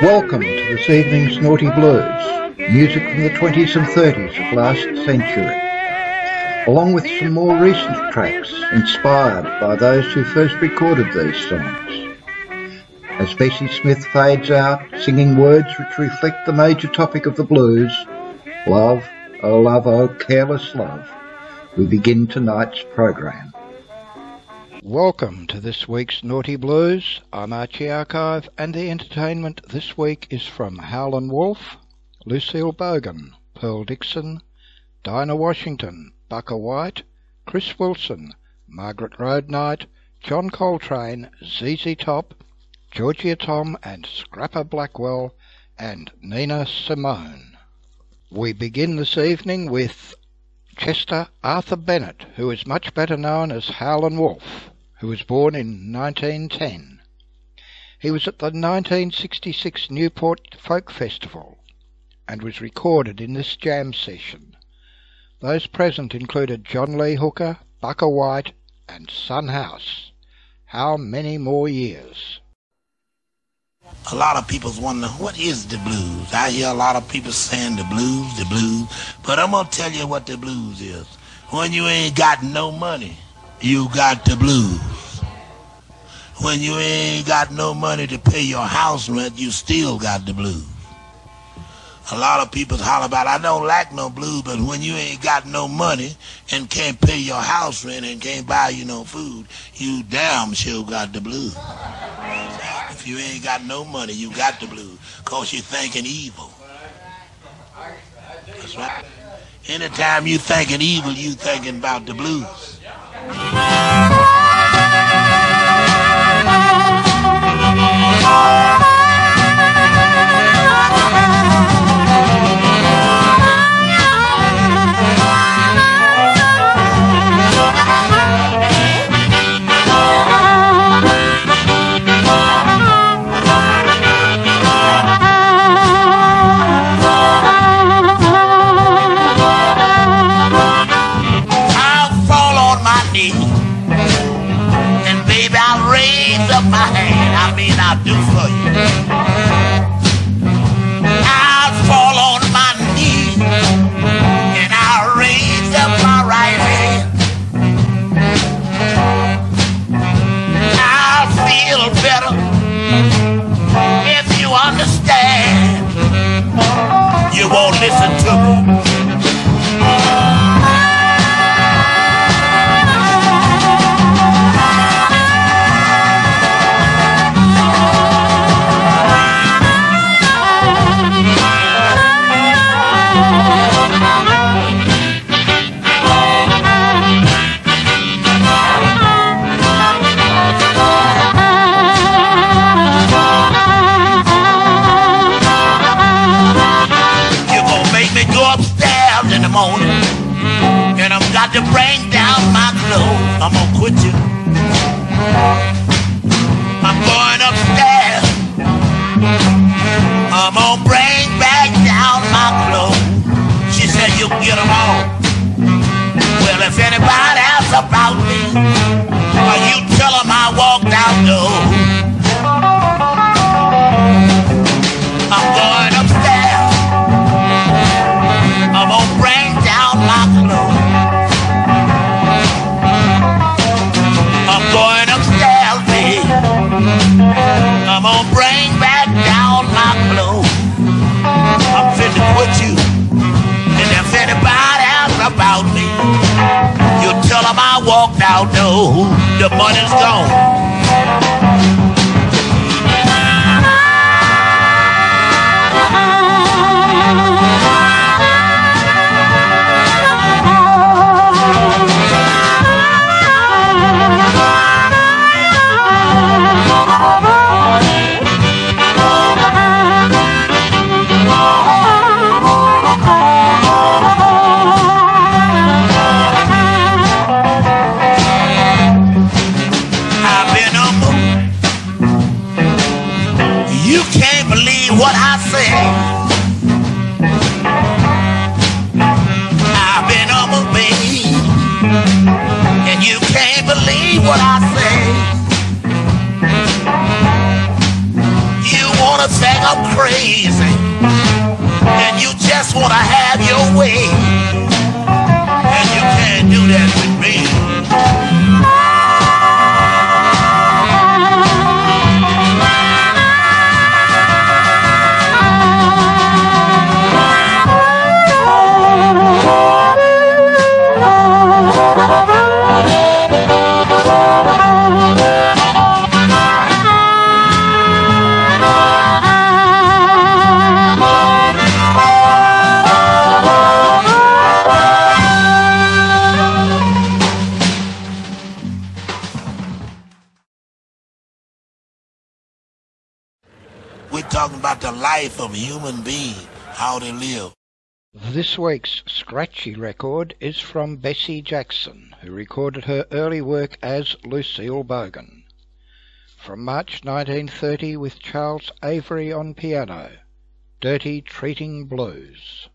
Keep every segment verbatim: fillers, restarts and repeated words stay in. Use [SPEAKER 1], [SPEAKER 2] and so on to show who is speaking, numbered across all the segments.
[SPEAKER 1] Welcome to this evening's Naughty Blues, music from the twenties and thirties of last century, along with some more recent tracks inspired by those who first recorded these songs. As Bessie Smith fades out, singing words which reflect the major topic of the blues, love, oh love, oh careless love, we begin tonight's program. Welcome to this week's Naughty Blues. I'm Archie Archive, and the entertainment this week is from Howlin' Wolf, Lucille Bogan, Pearl Dixon, Dinah Washington, Bukka White, Chris Wilson, Margaret Road Knight, John Coltrane, Z Z Top, Georgia Tom and Scrapper Blackwell, and Nina Simone. We begin this evening with Chester Arthur Bennett, who is much better known as Howlin' Wolf, who was born in nineteen ten. He was at the nineteen sixty-six Newport Folk Festival and was recorded in this jam session. Those present included John Lee Hooker, Bukka White, and Son House. How many more years?
[SPEAKER 2] A lot of people's wonder, what is the blues? I hear a lot of people saying the blues, the blues, but I'm going to tell you what the blues is. When you ain't got no money, you got the blues. When you ain't got no money to pay your house rent, you still got the blues. A lot of people holler about, I don't like no blues, but when you ain't got no money and can't pay your house rent and can't buy you no food, you damn sure got the blues. If you ain't got no money, you got the blues, because you're thinking evil. That's right. Anytime you thinking evil, you thinking about the blues.
[SPEAKER 3] My hand, I mean I'll do for you. I'll fall on my knees and I'll raise up my right hand. I'll feel better if you understand. You won't listen to me. Morning, and I've got to bring down my clothes. I'm gonna quit you. I'm going upstairs. I'm gonna bring back down my clothes. She said you can get them all. Well, if anybody asks about me, well, you tell them I walked out door. I'm going upstairs. I'm gonna bring down my clothes. I'm going upstairs, babe. I'm gonna bring back down my clothes. I'm finna quit you. And if anybody asks about me, you tell them I walked out, no, the money's gone. What I say, I've been humble, babe, and you can't believe what I say. You wanna think I'm crazy?
[SPEAKER 2] talking about the life of a human being, how they live.
[SPEAKER 1] This week's scratchy record is from Bessie Jackson, who recorded her early work as Lucille Bogan. From March nineteen thirty with Charles Avery on piano, Dirty Treating Blues.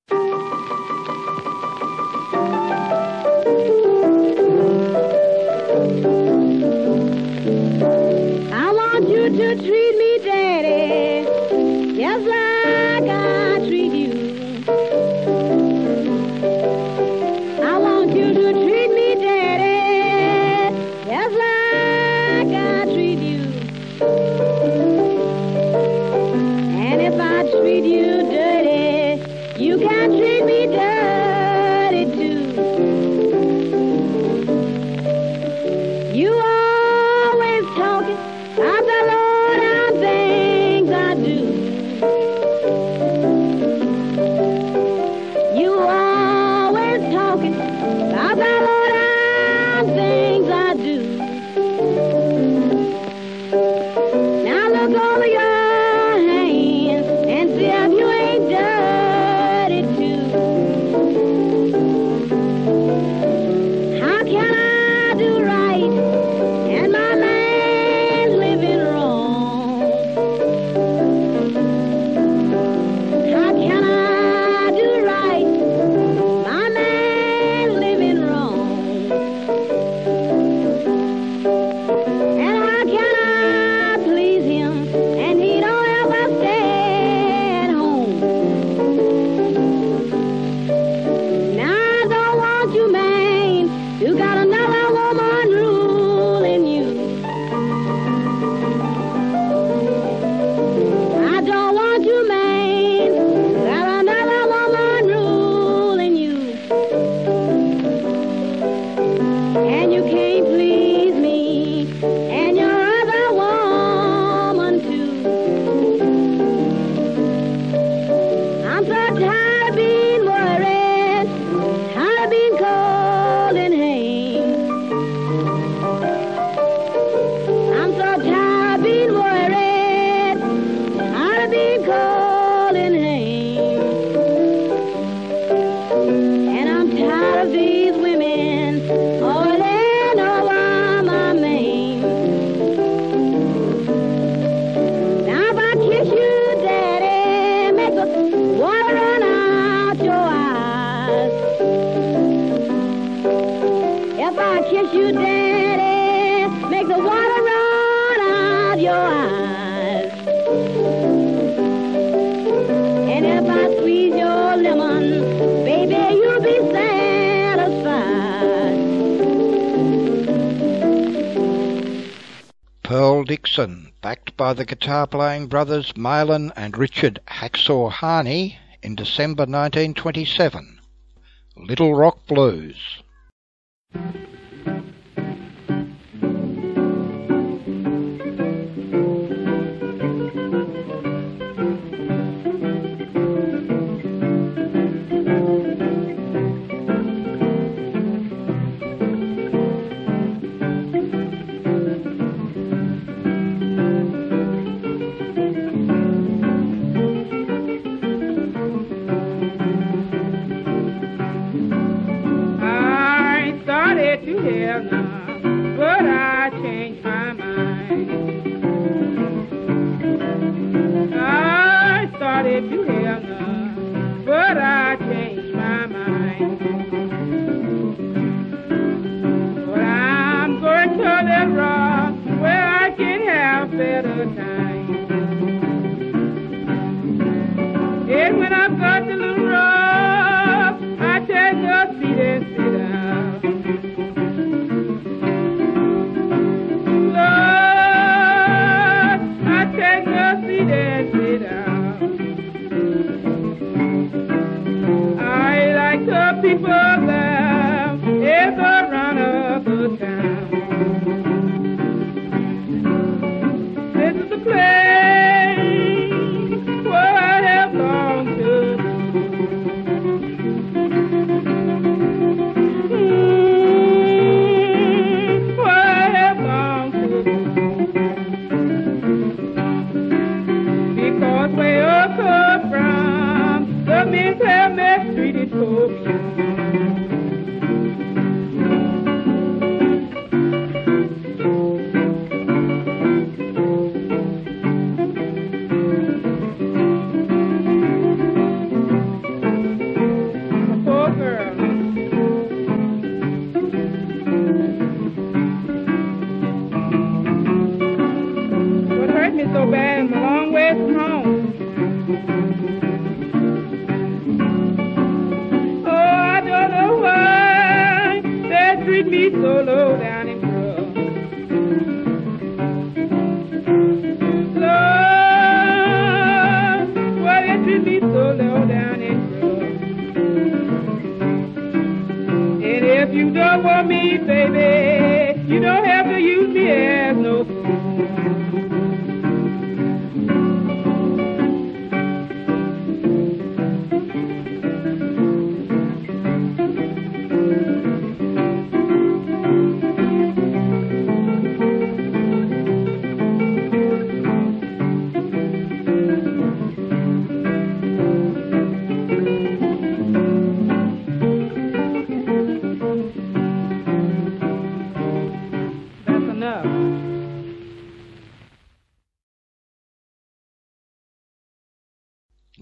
[SPEAKER 4] I want you to treat me dirty, just like I treat you. I want you to treat me dirty, just like I treat you. And if I treat you dirty, you can treat me dirty too. You always talking about the low down things I do. You always talking about the low down things I do. Now look over your hands and see if you ain't dirty too. How can I do right and my man's living wrong? How can I do right, my man's living wrong? And how can I please him and he don't ever stay at home? Now I don't want you, man, you got another woman ruling you. I don't want you, man, got another woman ruling you. And you can't please me, and your other woman too. I'm so tired of being worried, tired of being cold and hanged. I'm so tired of being worried, tired of being cold and hanged. And I'm tired of these women all over my mane. Now if I kiss you, Daddy, make the water run out your eyes. If I kiss you, Daddy, make the water run out your eyes. And if I squeeze your lemon, baby, you'll be satisfied.
[SPEAKER 1] Pearl Dickson, backed by the guitar-playing brothers Malin and Richard Hacksaw Harney in December nineteen twenty-seven. Little Rock Blues.
[SPEAKER 5] I started to heaven, but I changed my mind. I started to heaven, but I changed my mind. But I'm going to the rock where I can have better time. And when I've got the little rock, I take a seat and sit down. Lord, I take a seat and sit down. I like the people there in the run of the town. This is the place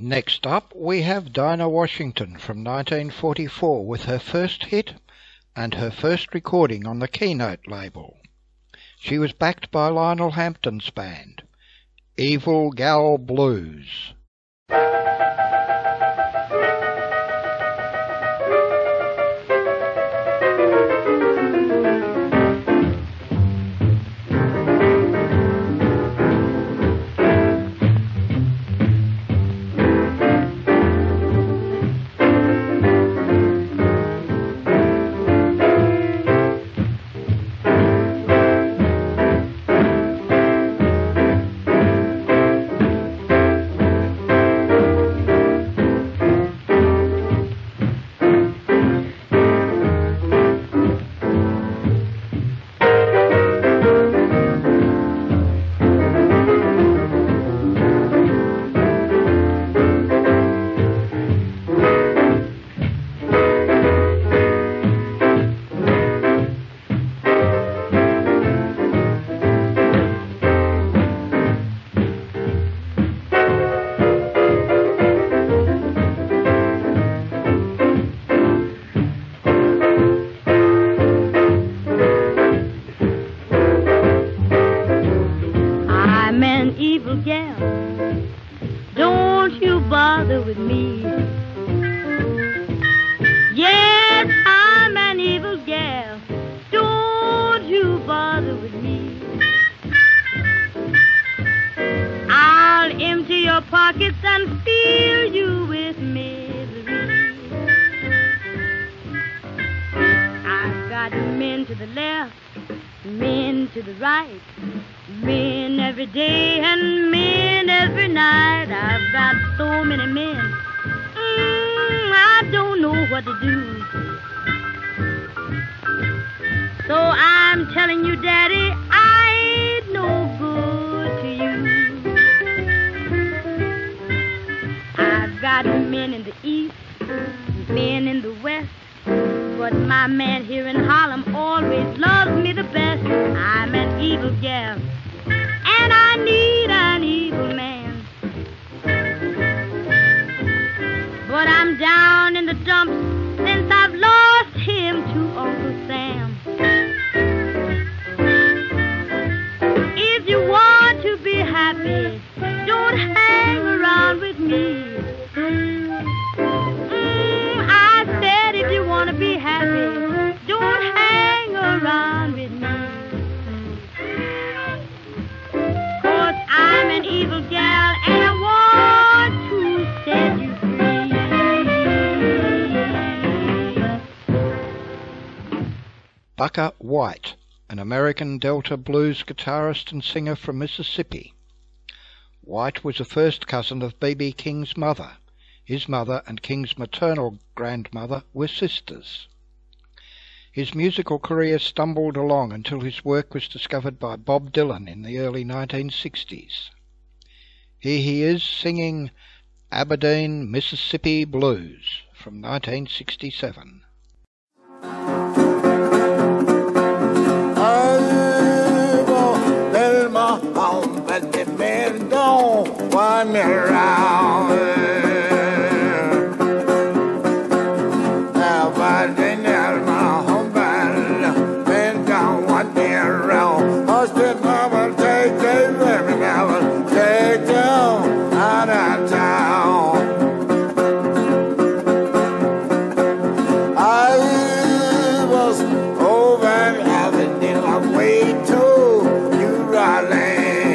[SPEAKER 1] Next up, we have Dinah Washington from nineteen forty-four with her first hit and her first recording on the Keynote label. She was backed by Lionel Hampton's band, Evil Gal Blues. Bukka White, an American Delta blues guitarist and singer from Mississippi. White was a first cousin of B B King's mother. His mother and King's maternal grandmother were sisters. His musical career stumbled along until his work was discovered by Bob Dylan in the early nineteen sixties. Here he is singing Aberdeen, Mississippi Blues from nineteen sixty-seven.
[SPEAKER 3] But the men don't want me around. But they never my home battle. Men don't want me around. Husband, mama, take them, women, never take them out of town. I was over in Aberdeen, I'm way to New Orleans.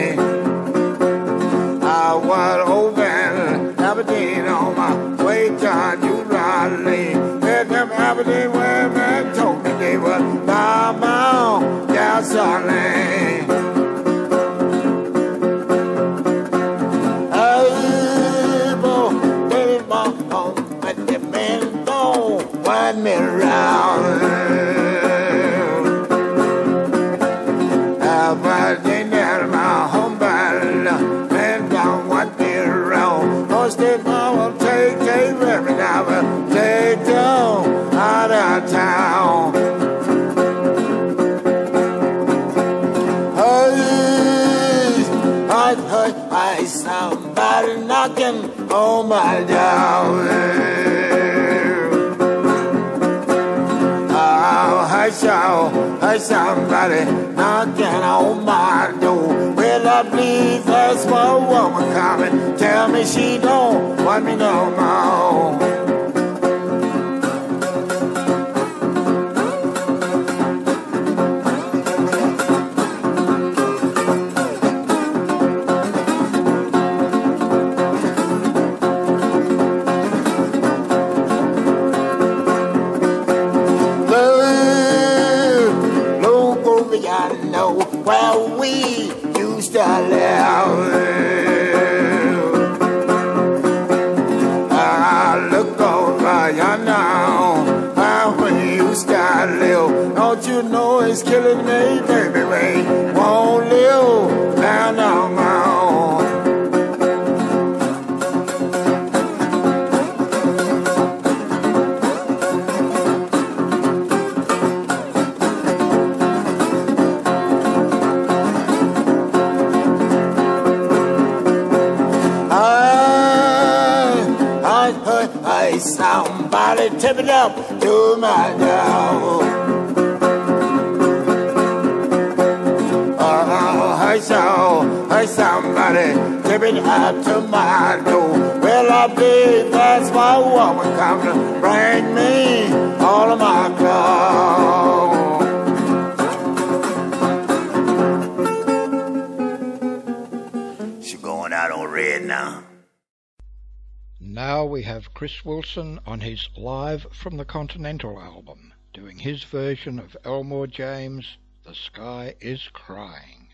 [SPEAKER 3] What over Aberdeen on my way to New Orleans. Let them Aberdeen women told me they were by my own gasoline. Able, baby, my home, but the men don't want me around. Aberdeen, they're my home battle. Step I will take, take every now and take them out of town. Hey, I heard by somebody knocking on my door. Oh, I saw, I somebody knocking on my door. Well, I believe there's one woman coming. Tell me she don't want me no more. Where we used to live. I look over yonder where we used to live. Don't you know it's killing me, baby? We won't live down no more. Somebody tip it up to my door. Oh, I saw, I somebody tip it up to my door. Well, I believe that's my woman coming to bring me all of my clothes. She going out on red now.
[SPEAKER 1] Now we have Chris Wilson on his Live from the Continental album, doing his version of Elmore James' The Sky is Crying.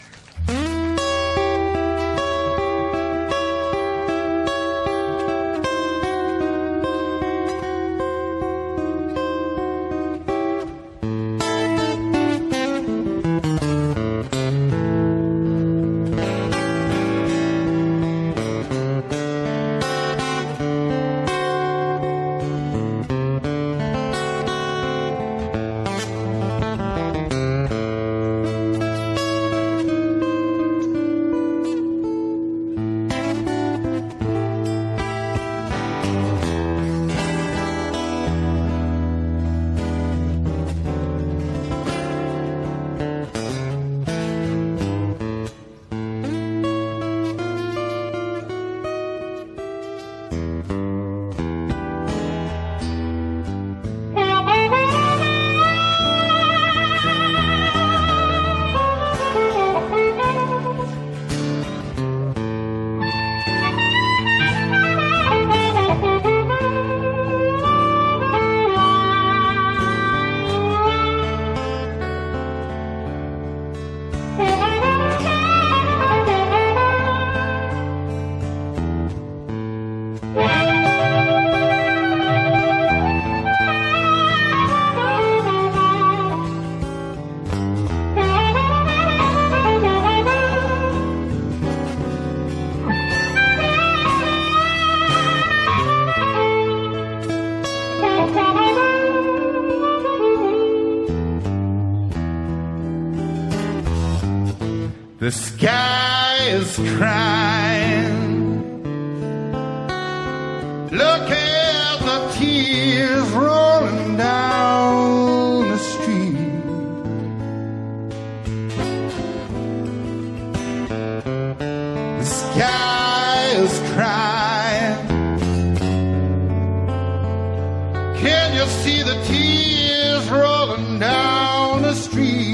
[SPEAKER 6] The sky is crying. Look at the tears rolling down the street. The sky is crying. Can you see the tears rolling down the street?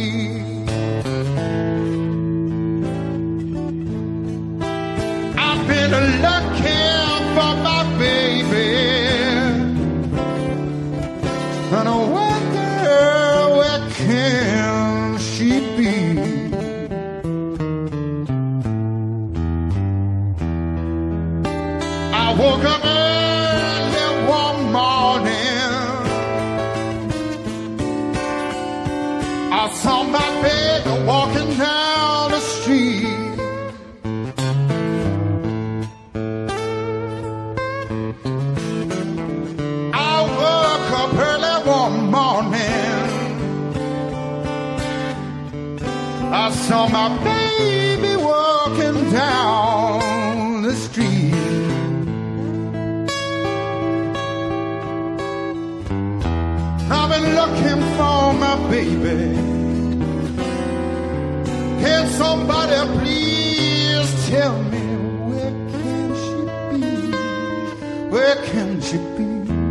[SPEAKER 6] Looking for my baby, and I wonder where can she be? I woke up early one morning, I saw my baby walking down the street. I saw my baby walking down the street. I've been looking for my baby. Can somebody please tell me where can she be? Where can she be?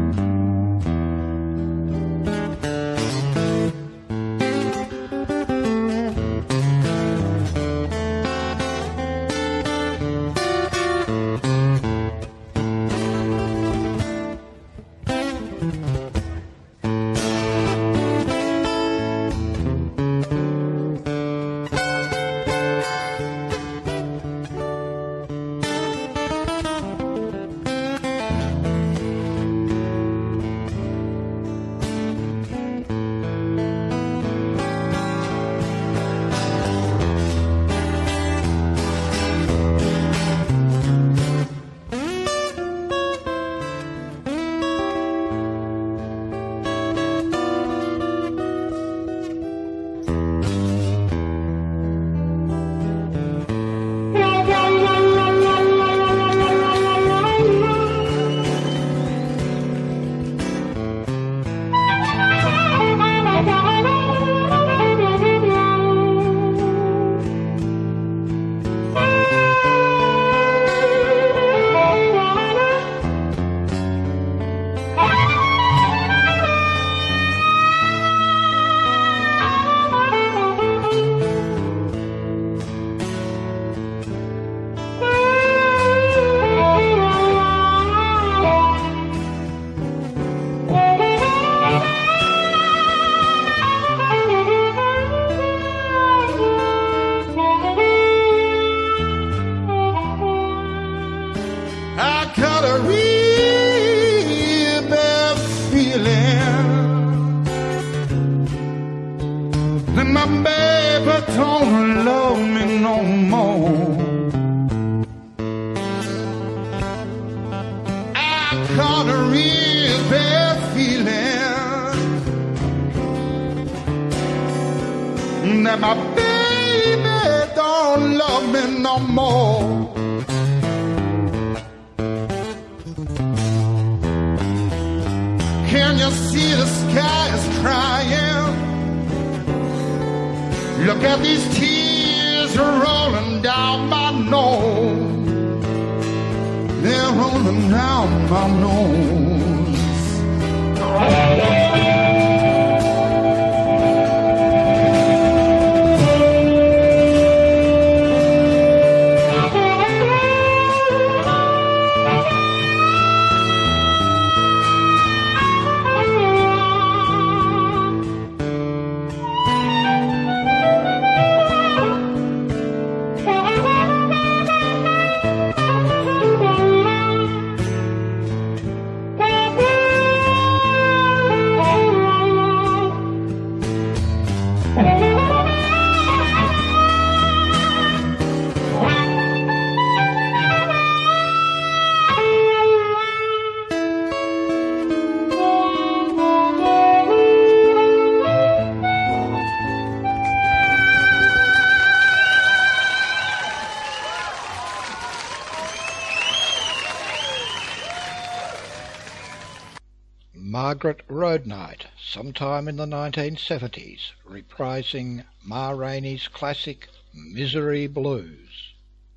[SPEAKER 1] Margaret Roadnight, sometime in the nineteen seventies, reprising Ma Rainey's classic Misery Blues.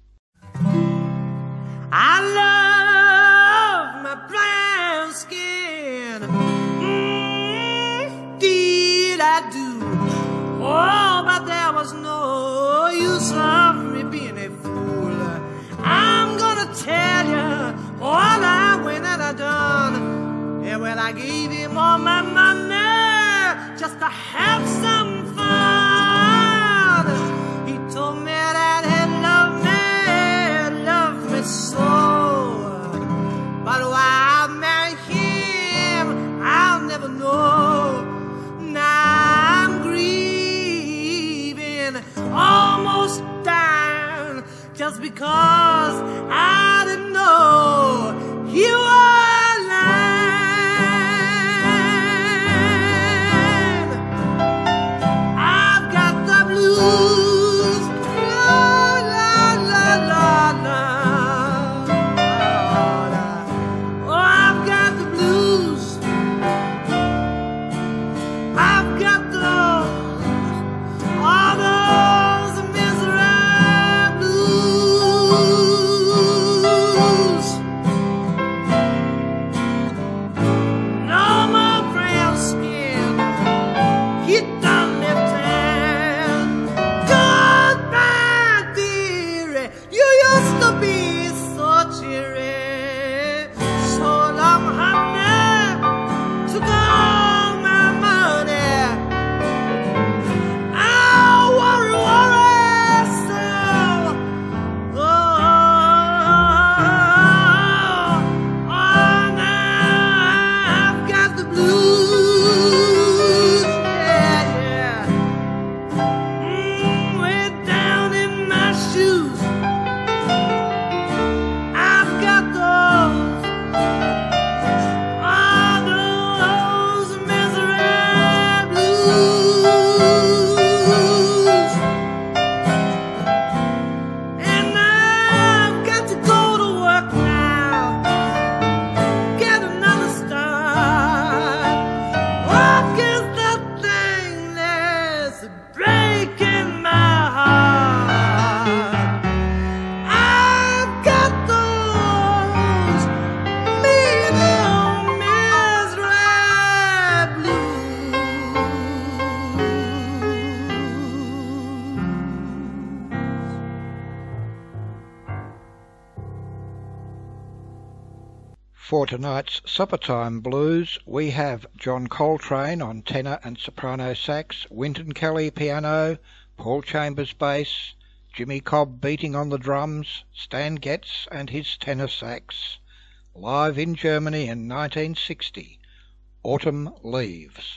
[SPEAKER 7] I love my brown skin, mm, did I do? Oh, but there was no use of me being a fool. I'm gonna tell you all I went and I done. Yeah, well, I gave him all my money just to have some fun. He told me that he loved me, loved me so. But why I married him, I'll never know. Now I'm grieving, almost down, just because I didn't know you were lying. I've got the blues, la la la la.
[SPEAKER 1] For tonight's Suppertime Blues, we have John Coltrane on tenor and soprano sax, Wynton Kelly piano, Paul Chambers bass, Jimmy Cobb beating on the drums, Stan Getz and his tenor sax. Live in Germany in nineteen sixty, Autumn Leaves.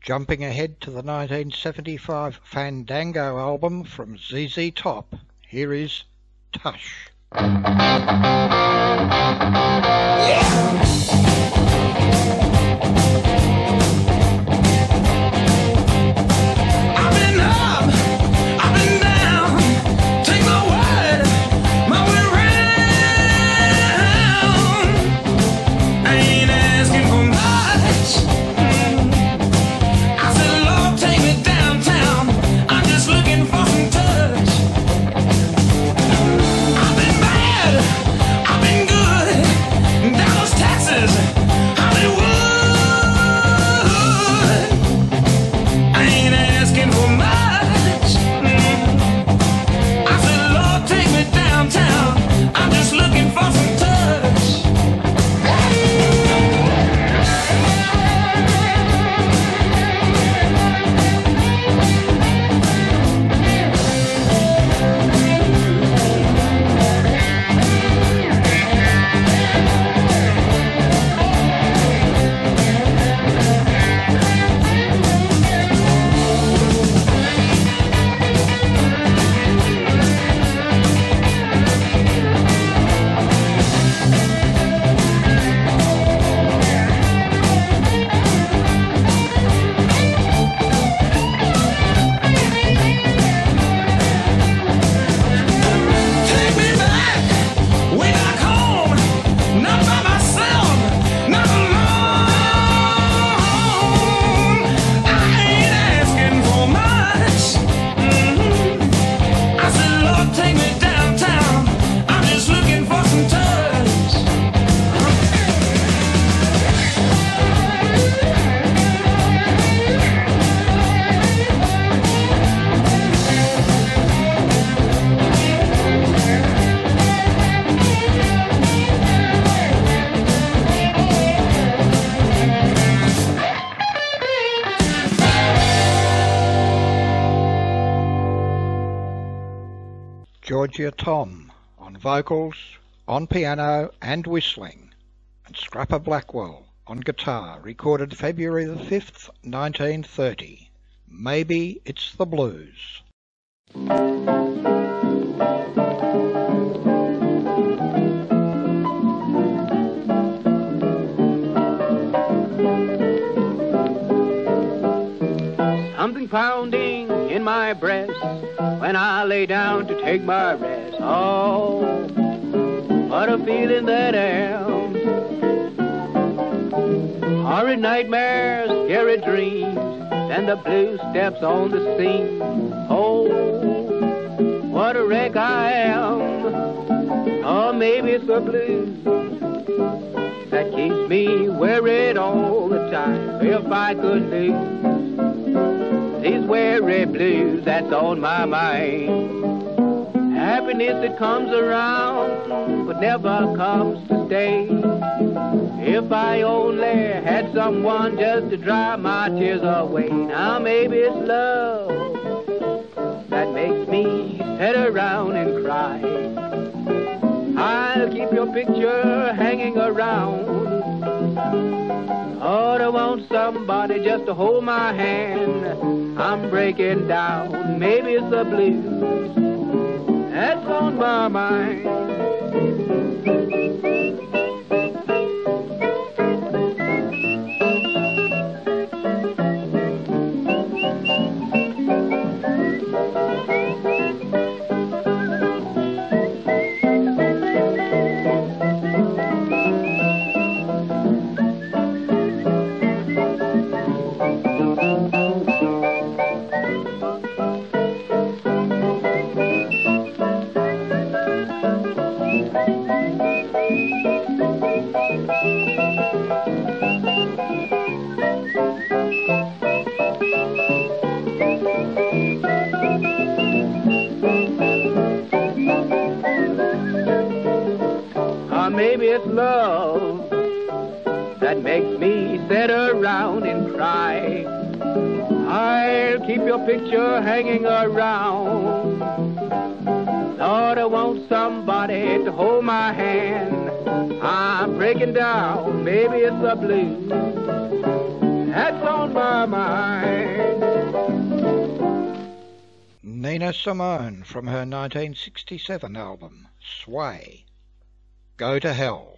[SPEAKER 1] Jumping ahead to the nineteen seventy-five Fandango album from Z Z Top, here is Tush. Georgia Tom on vocals, on piano and whistling, and Scrapper Blackwell on guitar, recorded February the fifth, nineteen thirty. Maybe It's the Blues.
[SPEAKER 8] Something pounding in my breast when I lay down to take my rest. Oh, what a feeling that I am. Horrid nightmares, scary dreams, then the blues steps on the scene. Oh, what a wreck I am. Oh, maybe it's the blues that keeps me worried all the time. If I could lose these weary blues that's on my mind. Happiness that comes around but never comes to stay. If I only had someone just to dry my tears away. Now maybe it's love that makes me sit around and cry. I'll keep your picture hanging around. Oh, I want somebody just to hold my hand. I'm breaking down. Maybe it's the blues that's on my mind. Maybe it's love that makes me sit around and cry. I'll keep your picture hanging around. Lord, I want somebody to hold my hand. I'm breaking down. Maybe it's the blues that's on my mind.
[SPEAKER 1] Nina Simone from her nineteen sixty-seven album, Sway. Go to Hell.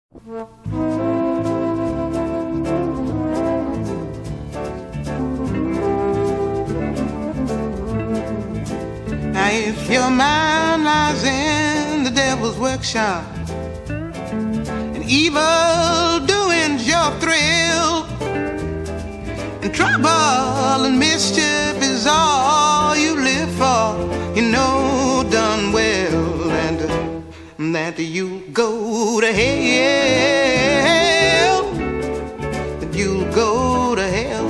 [SPEAKER 6] Now if your mind lies in the devil's workshop and evil doing's your thrill, and trouble and mischief is all you live for, you know done well, and uh, that you go to hell, that you'll go to hell.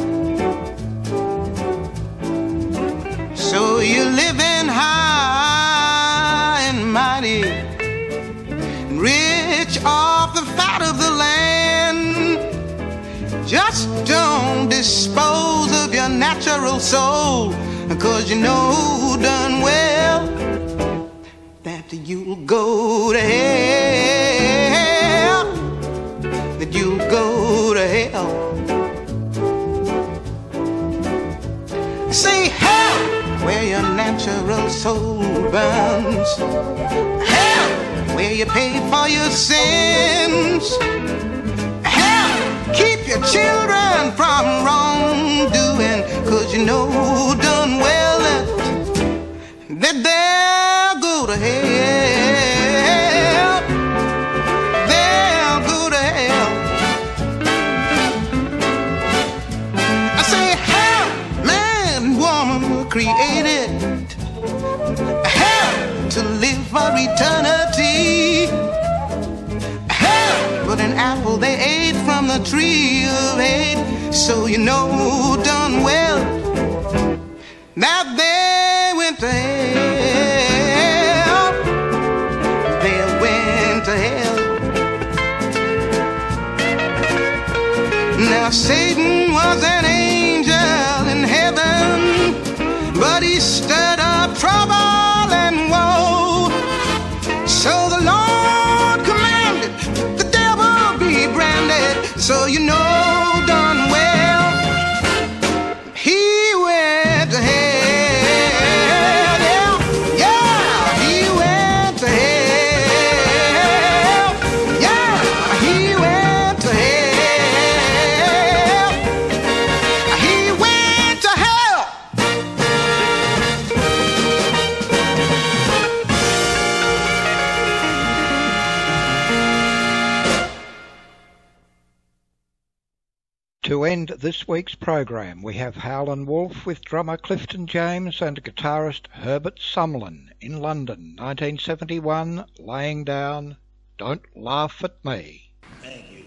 [SPEAKER 6] So you're living high and mighty, and rich off the fat of the land. Just don't dispose of your natural soul, 'cause you know done well that you'll go to hell, that you'll go to hell. Say hell where your natural soul burns, hell where you pay for your sins, hell keep your children from wrongdoing, 'cause you know done well that, that they'll go to hell, they'll go to hell. I say hell, man and woman were created, hell to live for eternity, hell but an apple they ate from the tree of hate. So you know done well that they went to hell, they went to hell. Now Satan was an angel in heaven, but he stirred up trouble and woe. So the Lord commanded the devil be branded, so you know done well he went to hell. Yeah, yeah, he went to hell. Yeah, he went to hell. He went to hell.
[SPEAKER 1] To end this week's program, we have Howlin' Wolf with drummer Clifton James and guitarist Herbert Sumlin in London, nineteen seventy-one, laying down Don't Laugh at Me.
[SPEAKER 2] Thank you.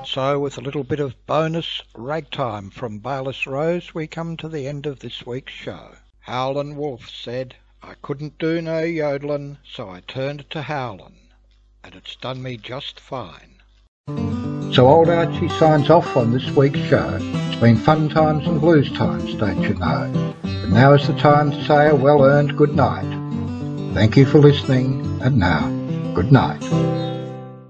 [SPEAKER 1] So with a little bit of bonus ragtime from Bayliss Rose, we come to the end of this week's show. Howlin' Wolf said, I couldn't do no yodelin', so I turned to howlin', and it's done me just fine. So old Archie signs off on this week's show. It's been fun times and blues times, don't you know? But now is the time to say a well-earned good night. Thank you for listening, and now, good night.